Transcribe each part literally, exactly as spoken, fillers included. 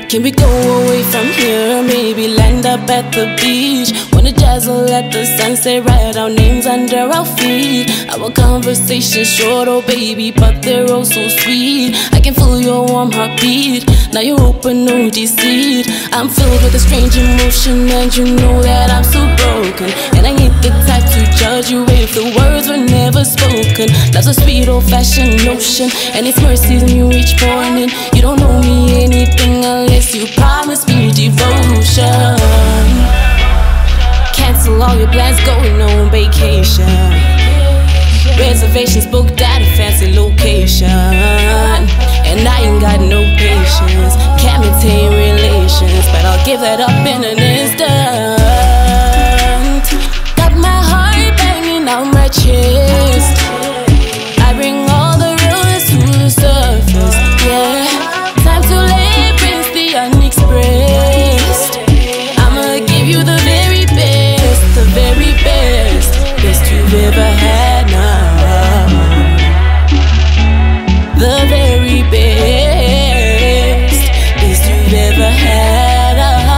Can we go away from here? Maybe land up at the beach. Wanna dazzle at the sunset, write our names under our feet. Our conversations short, oh baby, but they're oh so sweet. I can feel your warm heartbeat. Now you're open, no deceit. I'm filled with a strange emotion, and you know that I'm so broken. And I ain't the type to judge you if the words were never spoken. Love's a sweet old-fashioned notion, and it's mercies in you each morning. You don't know me anything unless you promise me devotion. Cancel all your plans, going on vacation. Reservations booked at a fancy location. And I ain't got no patience, can't maintain relations, but I'll give that up in an instant. Got my heart banging on my chest. I bring all the realness to the surface, yeah. Time to let rinse the unexpressed. I'ma give you the very best, the very best, best you've ever had now. The very best, best you've ever had.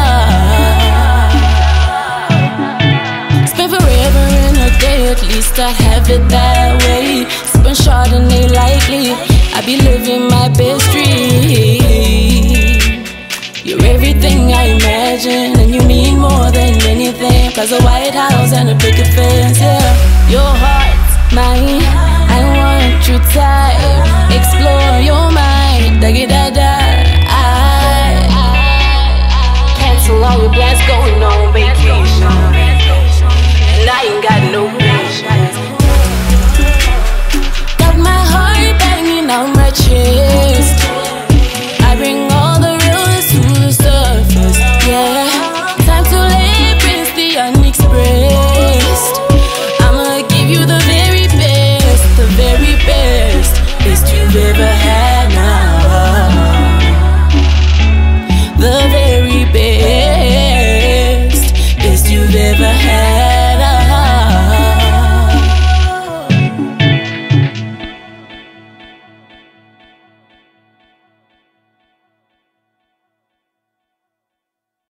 Spend forever in a day, at least I have it that way. Sipping Chardonnay lightly, I be living my best dream. You're everything I imagine, and you mean more than anything. Plus a White House and a picket fence, yeah. Your heart's mine, I want you tight. Explore your mind, da da da.